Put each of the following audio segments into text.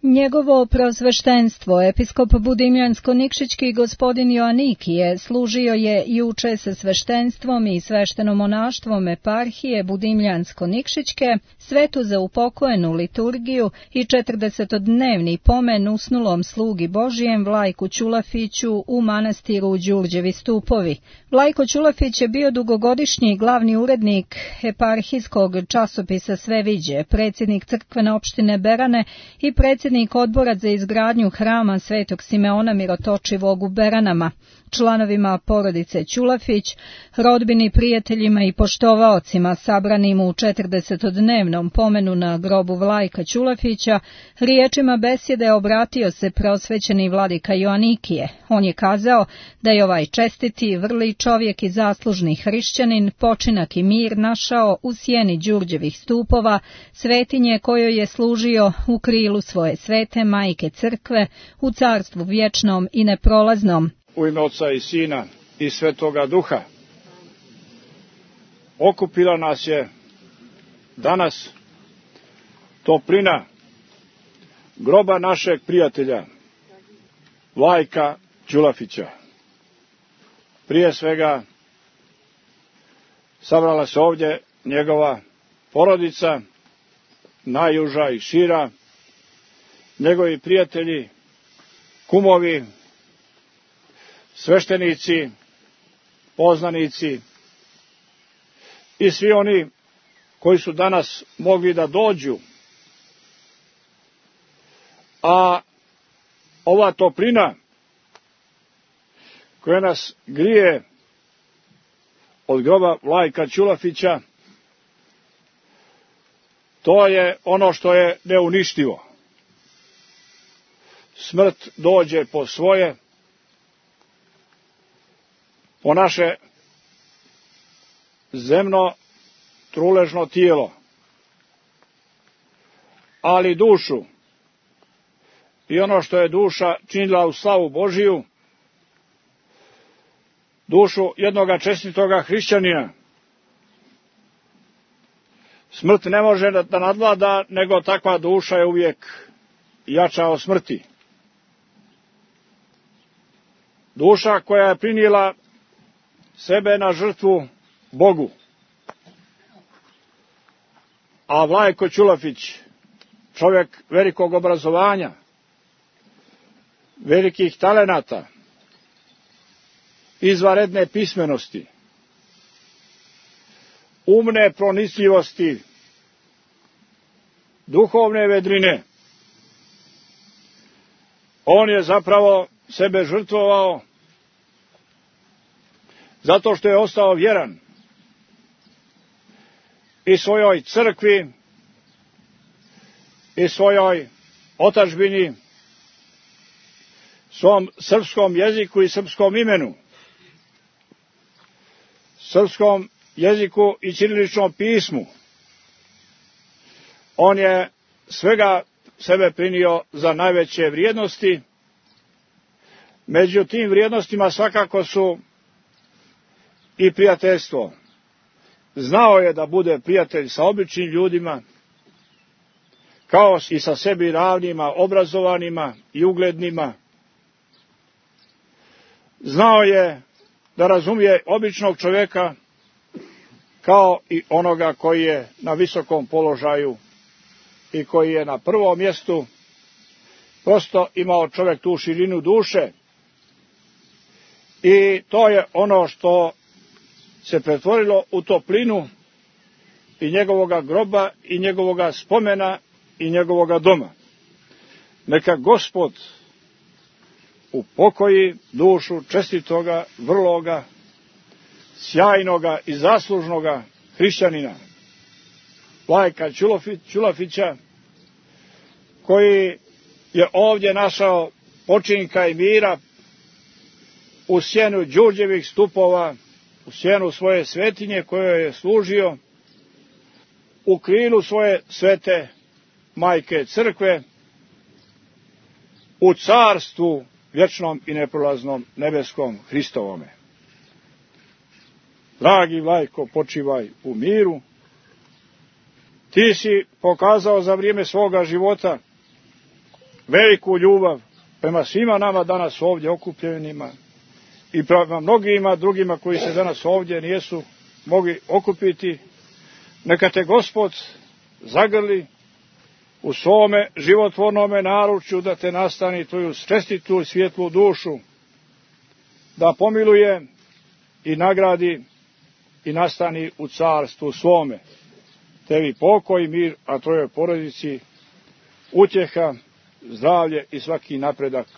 Njegovo preosveštenstvo, episkop Budimljansko-Nikšićki gospodin Joanikije, služio je juče sa sveštenstvom i sveštenomonaštvom eparhije Budimljansko-Nikšićke, svetu za upokojenu liturgiju i 40-dnevni pomen usnulom slugi Božijem Vlajku Ćulafiću u manastiru Đurđevi stupovi. Vlajko Ćulafić je bio dugogodišnji glavni urednik eparhijskog časopisa Sveviđe, predsjednik crkvene opštine Berane i predsjednik odbora za izgradnju hrama Svetog Simeona Mirotočivog u Beranama. Članovima porodice Ćulafić, rodbini, prijateljima i poštovaocima sabranim u 40-dnevnom pomenu na grobu Vlajka Ćulafića, riječima besjede obratio se preosvećeni vladika Joanikije. On je kazao da je ovaj čestiti, vrli čovjek i zaslužni hrišćanin počinak i mir našao u sjeni Đurđevih stupova, svetinje kojoj je služio u krilu svoje svete majke crkve, u carstvu vječnom i neprolaznom. U ime Oca i Sina i Svetoga Duha. Okupila nas je danas toplina groba našeg prijatelja Vlajka Ćulafića. Prije svega sabrala se ovdje njegova porodica, najuža i šira, njegovi prijatelji, kumovi, sveštenici, poznanici i svi oni koji su danas mogli da dođu. A ova toplina koja nas grije od groba Vlajka Ćulafića, to je ono što je neuništivo. Smrt dođe po svoje, po naše zemno truležno tijelo, ali dušu i ono što je duša činila u slavu Božiju, dušu jednoga čestitoga hrišćanina, smrt ne može da nadvlada, nego takva duša je uvijek jača od smrti. Duša koja je prinijela sebe na žrtvu Bogu. A Vlajko Ćulafić, čovjek velikog obrazovanja, velikih talenata, izvanredne pismenosti, umne pronicljivosti, duhovne vedrine, on je zapravo sebe žrtvovao zato što je ostao vjeran i svojoj crkvi, i svojoj otadžbini, svom srpskom jeziku i srpskom imenu, srpskom jeziku i ćiriličnom pismu. On je svega sebe prinio za najveće vrijednosti. Među tim vrijednostima svakako su i prijateljstvo. Znao je da bude prijatelj sa običnim ljudima, kao i sa sebi ravnima, obrazovanima i uglednima. Znao je da razumije običnog čovjeka kao i onoga koji je na visokom položaju i koji je na prvom mjestu. Prosto imao čovjek tu širinu duše i to je ono što se pretvorilo u toplinu i njegovoga groba i njegovoga spomena i njegovoga doma. Neka Gospod upokoji dušu čestitoga, vrloga, sjajnoga i zaslužnoga hrišćanina Vlajka Ćulafića, koji je ovdje našao počinka i mira u sjenu Đurđevih stupova, u sjenu svoje svetinje kojoj je služio, u krilu svoje svete majke crkve, u carstvu vječnom i neprolaznom nebeskom Hristovome. Dragi Vlajko, počivaj u miru. Ti si pokazao za vrijeme svoga života veliku ljubav prema svima nama danas ovdje okupljenima i prema mnogima drugima koji se danas ovdje nisu mogli okupiti. Neka te Gospod zagrli u svome životvornome naručju, da te nastani tvoju čestitu i svjetlu dušu, da pomiluje i nagradi i nastani u carstvu svome. Tebi pokoj i mir, a tvojoj porodici utjeha, zdravlje i svaki napredak.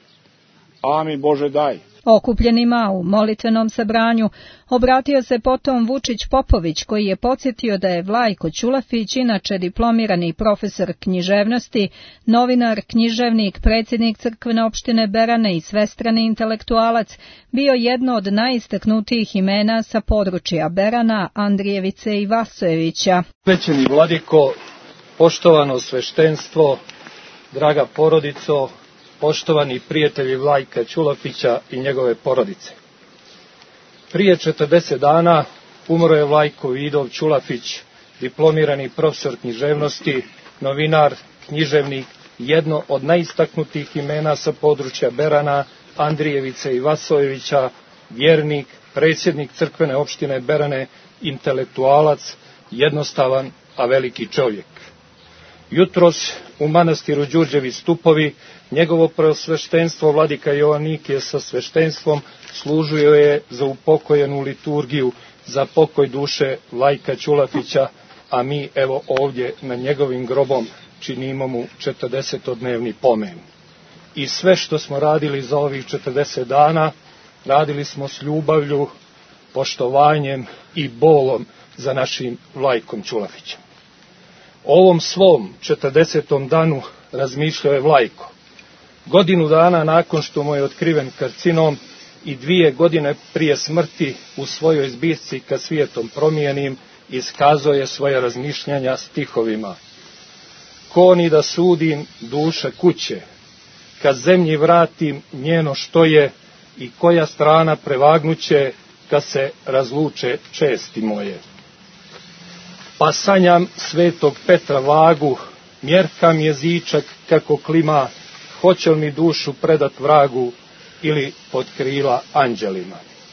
Amin Bože daj. Okupljenima u molitvenom sabranju obratio se potom Vučić Popović, koji je podsjetio da je Vlajko Ćulafić, inače diplomirani profesor književnosti, novinar, književnik, predsjednik crkvene opštine Berane i svestrani intelektualac, bio jedno od najistaknutijih imena sa područja Berana, Andrijevice i Vasojevića. Svećeni vladiko, poštovano sveštenstvo, draga porodico, poštovani prijatelji Vlajka Ćulafića i njegove porodice. Prije 40 dana umro je Vlajko Vidov Ćulafić, diplomirani profesor književnosti, novinar, književnik, jedno od najistaknutijih imena sa područja Berana, Andrijevice i Vasojevića, vjernik, predsjednik crkvene opštine Berane, intelektualac, jednostavan, a veliki čovjek. Jutros u manastiru Đurđevi stupovi njegovo preosveštenstvo vladika Joanikije sa sveštenstvom služio je za upokojenu liturgiju, za pokoj duše Vlajka Ćulafića, a mi evo ovdje na njegovim grobom činimo mu 40-dnevni pomen. I sve što smo radili za ovih 40 dana, radili smo s ljubavlju, poštovanjem i bolom za našim Vlajkom Ćulafićem. O ovom svom 40. danu razmišljao je Vlajko. Godinu dana nakon što mu je otkriven karcinom i 2 godine prije smrti u svojoj zbirci Kad svijetom promijenim iskazao je svoje razmišljanja stihovima. Ko ni da sudim duše kuće, kad zemlji vratim njeno što je i koja strana prevagnuće kad se razluče česti moje. Pa sanjam svetog Petra vagu, mjerkam jezičak kako klima, hoće li mi dušu predat vragu ili pod krila anđelima.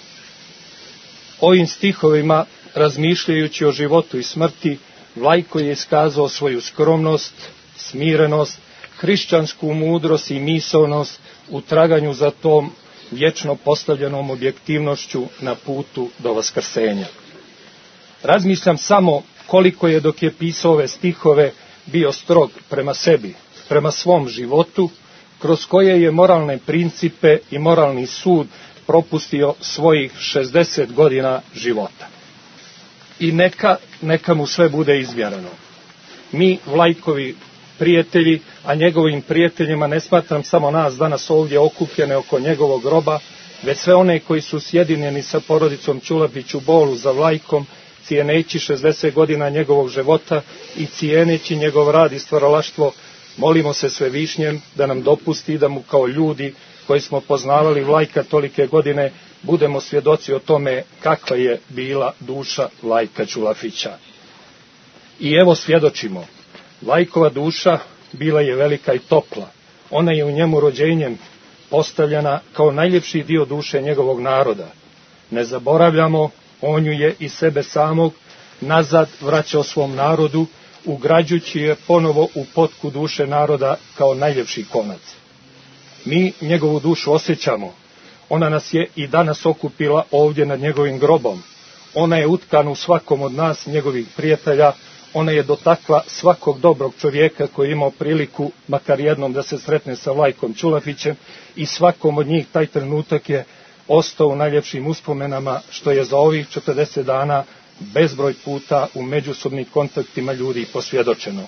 Ovim stihovima, razmišljajući o životu i smrti, Vlajko je iskazao svoju skromnost, smirenost, hrišćansku mudrost i misaonost u traganju za tom vječno postavljenom objektivnošću na putu do vaskrsenja. Razmišljam samo koliko je dok je pisao ove stihove bio strog prema sebi, prema svom životu, kroz koje je moralne principe i moralni sud propustio svojih 60 godina života. I neka mu sve bude izmjereno. Mi, Vlajkovi prijatelji, a njegovim prijateljima ne smatram samo nas danas ovdje okupljene oko njegovog groba, već sve one koji su sjedinjeni sa porodicom Ćulafić u bolu za Vlajkom, cijeneći 60 godina njegovog života i cijeneći njegov rad i stvaralaštvo, molimo se Svevišnjem da nam dopusti da mu kao ljudi koji smo poznavali Vlajka tolike godine budemo svjedoci o tome kakva je bila duša Vlajka Ćulafića. I evo svjedočimo, Vlajkova duša bila je velika i topla. Ona je u njemu rođenjem postavljena kao najljepši dio duše njegovog naroda. Ne zaboravljamo, on ju je i sebe samog nazad vraćao svom narodu, ugrađujući je ponovo u potku duše naroda kao najljepši konac. Mi njegovu dušu osjećamo. Ona nas je i danas okupila ovdje nad njegovim grobom. Ona je utkana u svakom od nas, njegovih prijatelja. Ona je dotakla svakog dobrog čovjeka koji je imao priliku, makar jednom, da se sretne sa Vlajkom Ćulafićem, i svakom od njih taj trenutak je ostao u najljepšim uspomenama, što je za ovih 40 dana bezbroj puta u međusobnim kontaktima ljudi posvjedočeno.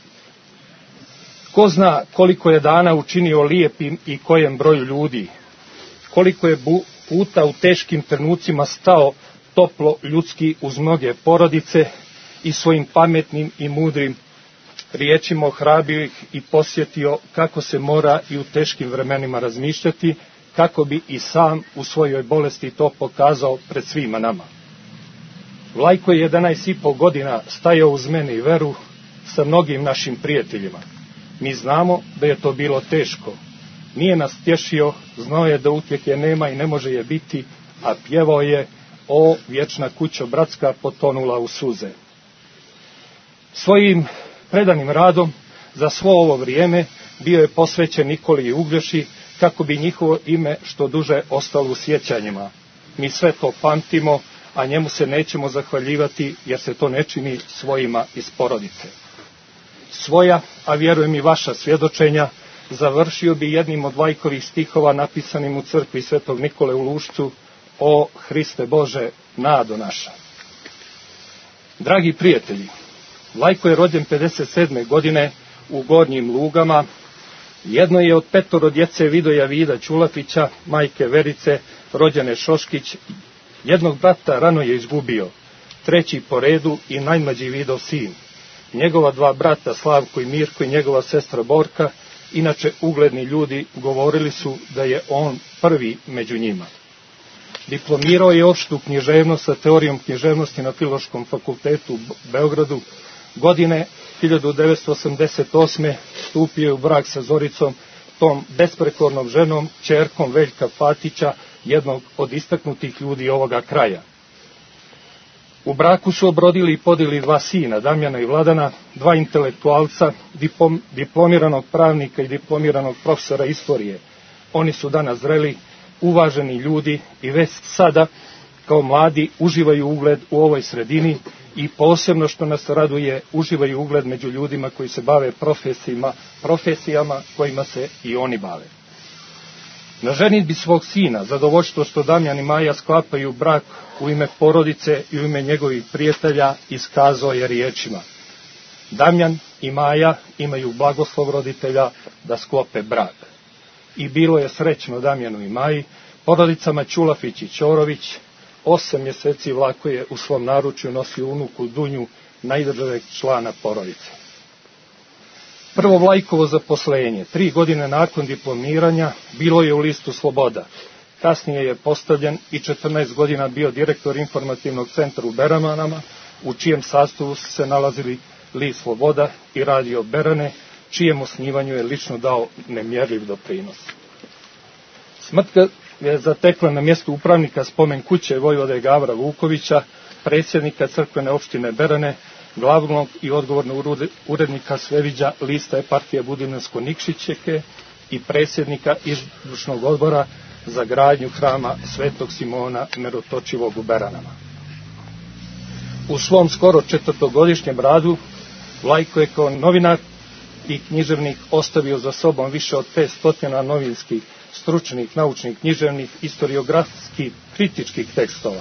Ko zna koliko je dana učinio lijepim i kojem broju ljudi, koliko je puta u teškim trenucima stao toplo ljudski uz mnoge porodice i svojim pametnim i mudrim riječima ohrabrio ih i posjetio kako se mora i u teškim vremenima razmišljati, kako bi i sam u svojoj bolesti to pokazao pred svima nama. Vlajko je 11,5 godina stajao uz mene i veru sa mnogim našim prijateljima. Mi znamo da je to bilo teško. Nije nas tješio, znao je da utjehe nema i ne može je biti, a pjevao je: o vječna kućo bratska, potonula u suze. Svojim predanim radom za svo ovo vrijeme bio je posvećen Nikoli Uglješi, kako bi njihovo ime što duže ostalo u sjećanjima. Mi sve to pamtimo, a njemu se nećemo zahvaljivati, jer se to ne čini svojima iz porodice. Svoja, a vjerujem i vaša svjedočenja, završio bi jednim od Vlajkovih stihova napisanim u crkvi Svetog Nikole u Lušcu: o Hriste Bože, nado naša. Dragi prijatelji, Vlajko je rođen 57. godine u Gornjim Lugama. Jedno je od 5 djece Vidoja Vida Ćulafića, majke Verice, rođene Šoškić. Jednog brata rano je izgubio, 3. po redu i najmlađi Vidov sin. Njegova 2 brata, Slavko i Mirko, i njegova sestra Borka, inače ugledni ljudi, govorili su da je on prvi među njima. Diplomirao je opštu književnost sa teorijom književnosti na Filološkom fakultetu u Beogradu. Godine 1988. stupio je u brak sa Zoricom, tom besprekornom ženom, ćerkom Veljka Fatića, jednog od istaknutih ljudi ovoga kraja. U braku su obrodili i podili 2 sina, Damjana i Vladana, 2 intelektualca, diplomiranog pravnika i diplomiranog profesora istorije. Oni su danas zreli, uvaženi ljudi i već sada, kao mladi, uživaju ugled u ovoj sredini i posebno, što nas raduje, uživaju ugled među ljudima koji se bave profesijama kojima se i oni bave. Na ženidbi svog sina, zadovoljstvo što Damjan i Maja sklapaju brak u ime porodice i u ime njegovih prijatelja, iskazao je riječima: Damjan i Maja imaju blagoslov roditelja da sklope brak. I bilo je srećno Damjanu i Maji, porodicama Ćulafić i Ćorović. 8 mjeseci Vlajko je u svom naručju nosio unuku Dunju, najdržavijeg člana porodice. Prvo Vlajkovo zaposlenje, 3 godine nakon diplomiranja, bilo je u listu Sloboda. Kasnije je postavljen i 14 godina bio direktor informativnog centra u Beranama, u čijem sastavu su se nalazili list Sloboda i radio Berane, čijem osnivanju je lično dao nemjerljiv doprinos. Smrt je zatekla na mjestu upravnika spomen kuće vojvode Gavra Vukovića, predsjednika crkvene opštine Berane, glavnog i odgovornog urednika Sveviđa lista eparhije Budimljansko-Nikšićke i predsjednika izvršnog odbora za gradnju hrama Svetog Simona Merotočivog u Beranama. U svom skoro 4-godišnjem radu Vlajko je kao novinar i književnik ostavio za sobom više od 500 novinskih, stručnih, naučnih, književnih, historiografskih, kritičkih tekstova,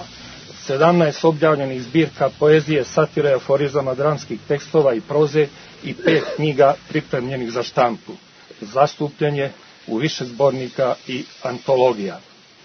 17 objavljenih zbirka poezije, satire, aforizama, dramskih tekstova i proze i 5 knjiga pripremljenih za štampu. Zastupljen je u više zbornika i antologija.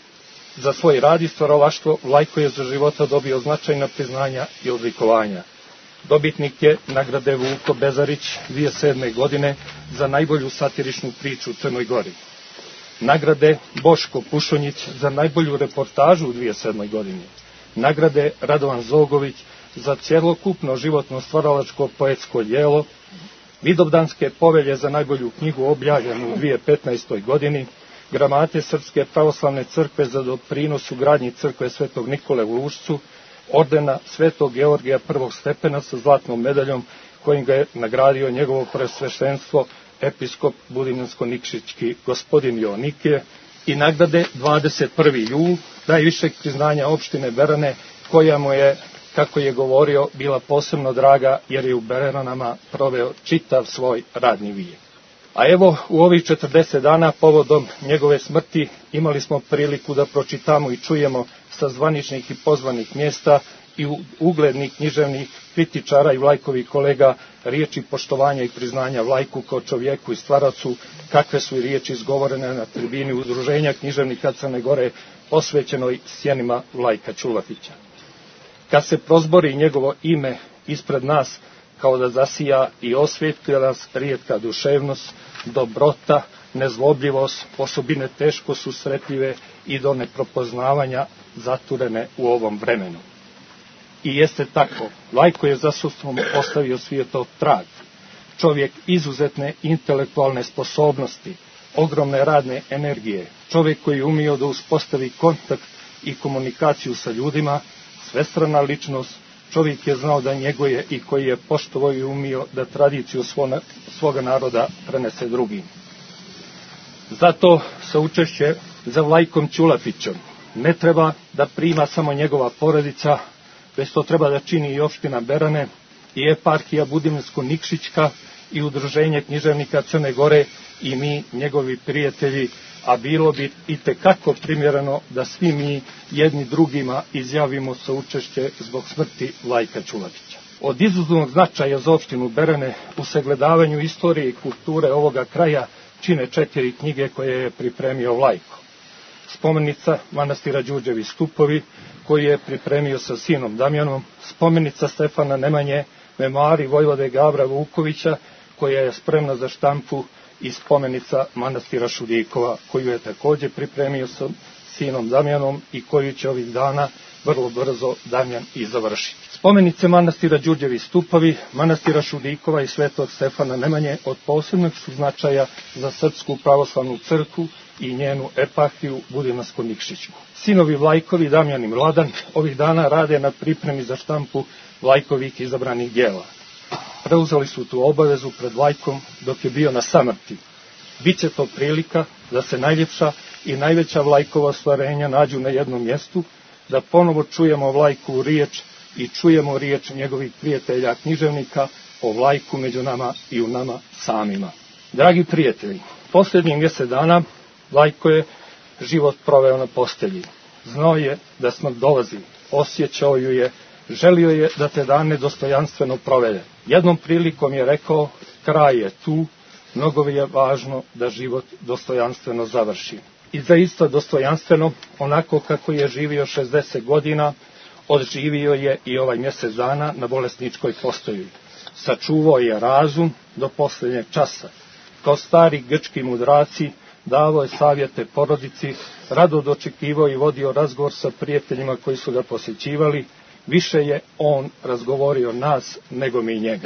Za svoj rad i stvaralaštvo Vlajko je za života dobio značajna priznanja i odlikovanja. Dobitnik je nagrade Vuko Bezarić 2007. godine za najbolju satiričnu priču u Crnoj Gori. Nagrade Boško Pušonjić za najbolju reportažu u 2007. godini. Nagrade Radovan Zogović za cjelokupno životno stvaralačko poetsko djelo. Vidovdanske povelje za najbolju knjigu objavljenu u 2015. godini. Gramate Srpske pravoslavne crkve za doprinos u gradnji crkve Svetog Nikole u Lušcu. Ordena Svetog Georgija prvog stepena sa zlatnom medaljom kojim ga je nagradio njegovo presveštenstvo episkop Budimljansko-Nikšićki gospodin Joanikije i nagrade 21. jul najvišeg priznanja opštine Berane, koja mu je, kako je govorio, bila posebno draga jer je u Beranama proveo čitav svoj radni vijek. A evo, u ovih 40 dana povodom njegove smrti imali smo priliku da pročitamo i čujemo sa zvaničnih i pozvanih mjesta i uglednih književnih kritičara i Vlajkovih kolega riječi poštovanja i priznanja Vlajku kao čovjeku i stvaracu, kakve su i riječi izgovorene na tribini Udruženja književnika Crne Gore posvećenoj sjenima Vlajka Ćulafića. Kad se prozbori njegovo ime ispred nas, kao da zasija i osvijetli nas rijetka duševnost, dobrota, nezlobljivost, osobine teško susretljive i do neprepoznavanja zaturene u ovom vremenu. I jeste tako, Vlajko je za sobom ostavio svijetov trag. čovjek izuzetne intelektualne sposobnosti, ogromne radne energije, čovjek koji je umio da uspostavi kontakt i komunikaciju sa ljudima, svestrana ličnost, čovjek je znao da njeguje i koji je poštovao i umio da tradiciju svoga naroda prenese drugim. Zato sa učešće za Vlajkom Ćulafićem ne treba da prima samo njegova porodica, već to treba da čini i opština Berane i eparhija Budimljansko-Nikšićka i udruženje književnika Crne Gore i mi, njegovi prijatelji, a bilo bi itekako primjereno da svi mi jedni drugima izjavimo saučešće zbog smrti Vlajka Ćulafića. Od izuzetnog značaja za opštinu Berane u sagledavanju istorije i kulture ovoga kraja čine 4 knjige koje je pripremio Vlajko. Spomenica manastira Đurđevi stupovi, koji je pripremio sa sinom Damjanom, spomenica Stefana Nemanje, memoari vojvode Gavra Vukovića, koja je spremna za štampu, i spomenica manastira Šudikova, koju je također pripremio sa sinom Damjanom i koju će ovih dana vrlo brzo Damjan i završiti. Spomenice manastira Đurđevi stupovi, manastira Šudikova i svetog Stefana Nemanje od posebnog su značaja za Srpsku pravoslavnu crkvu i njenu eparhiju Budimljansko-Nikšićku. Sinovi Vlajkovi, Damjan i Mladan, ovih dana rade na pripremi za štampu Vlajkovih izabranih djela. Preuzeli su tu obavezu pred Vlajkom dok je bio na samrti. Biće to prilika da se najljepša i najveća Vlajkova ostvarenja nađu na jednom mjestu, da ponovo čujemo Vlajkovu riječ i čujemo riječ njegovih prijatelja književnika o Vlajku među nama i u nama samima. Dragi prijatelji, posljednjih mjesec dana Vlajko je život proveo na postelji. Znao je da smrt dolazi, osjećao ju je, želio je da te dane dostojanstveno provede. Jednom prilikom je rekao, kraj je tu, mnogo je važno da život dostojanstveno završi. I zaista dostojanstveno, onako kako je živio 60 godina, odživio je i ovaj mjesec dana na bolesničkoj postelji. Sačuvao je razum do posljednjeg časa. Kao stari grčki mudraci, davao je savjete porodici, rado dočekivao i vodio razgovor sa prijateljima koji su ga posjećivali, više je on razgovorio nas nego mi njega.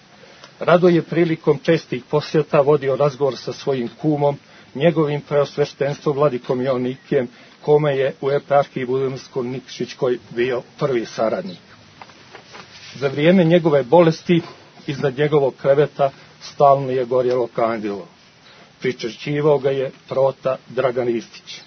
Rado je prilikom čestih posjeta vodio razgovor sa svojim kumom, njegovim preosveštenstvom Vladikom Joannikijem, kome je u eparhiji Budimljansko-Nikšićkoj bio prvi saradnik. Za vrijeme njegove bolesti iznad njegovog kreveta stalno je gorjelo kandilo. Pričešćivao ga je prota Dragan Ristić.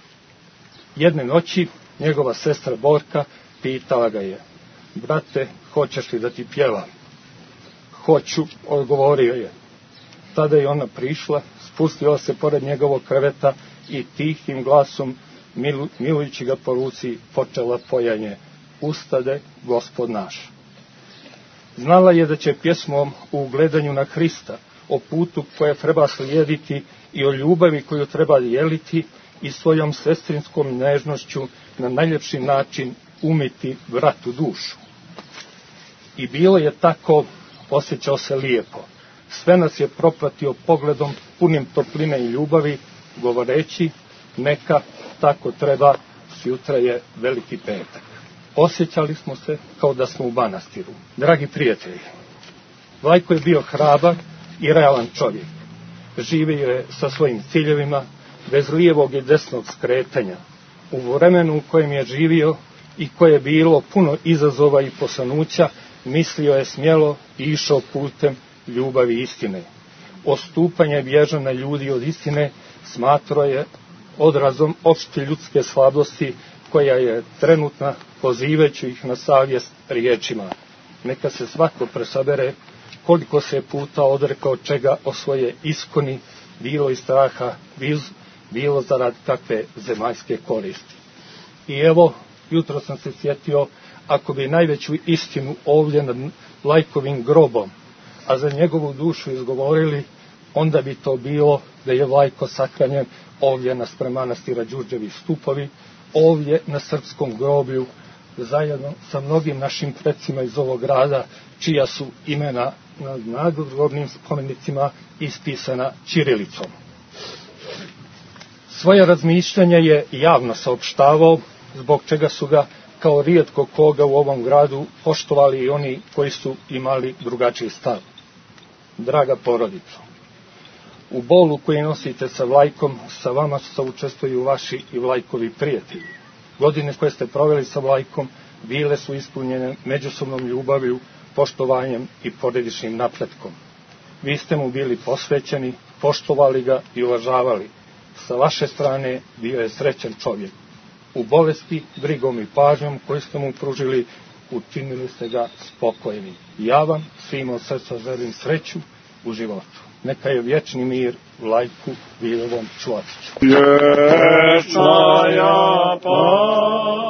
Jedne noći njegova sestra Borka pitala ga je, brate, hoćeš li da ti pjevam? Hoću, odgovorio je. Tada je ona prišla, spustila se pored njegovog kreveta i tihim glasom, milujući ga po ruci, počela pojanje, ustade, Gospod naš. Znala je da će pjesmom u ugledanju na Hrista, o putu koje treba slijediti i o ljubavi koju treba dijeliti i svojom sestrinskom nežnošću na najljepši način umiti vratu dušu. I bilo je tako, osjećao se lijepo. Sve nas je propratio pogledom punim topline i ljubavi, govoreći, neka tako treba, sutra je Veliki petak. Osjećali smo se kao da smo u manastiru. Dragi prijatelji, Vlajko je bio hrabar i realan čovjek. Živio je sa svojim ciljevima, bez lijevog i desnog skretanja. U vremenu u kojem je živio i koje je bilo puno izazova i posanuća, mislio je smjelo i išao putem ljubavi i istine. Odstupanje bježanja ljudi od istine smatrao je odrazom opšte ljudske slabosti, koja je trenutna, pozivajući ih na savjest riječima. Neka se svako presabere koliko se puta odrekao čega o svoje iskoni, bilo iz straha, bilo zarad kakve zemaljske koristi. I evo, jutro sam se sjetio, ako bi najveću istinu ovdje nad Vlajkovim grobom, a za njegovu dušu izgovorili, onda bi to bilo da je Vlajko sahranjen ovdje na manastira Đurđevi stupovi, ovdje na srpskom groblju, zajedno sa mnogim našim precima iz ovog grada, čija su imena na nadgrobnim spomenicima ispisana ćirilicom. Svoje razmišljanje je javno saopštavao, zbog čega su ga kao rijetko koga u ovom gradu poštovali i oni koji su imali drugačiji stav. Draga porodico, u bolu koji nosite sa Vlajkom, sa vama saučestvuju vaši i Vlajkovi prijatelji. Godine koje ste proveli sa Vlajkom bile su ispunjene međusobnom ljubavlju, poštovanjem i porodičnim napretkom. Vi ste mu bili posvećeni, poštovali ga i uvažavali. Sa vaše strane bio je srećan čovjek. U bolesti, brigom i pažnjom koju ste mu pružili, učinili ste ga spokojnim. Ja vam svima od srca želim sreću u životu. Neka je vječni mir Vlajku Vilovom Čvotiću. Vječna ja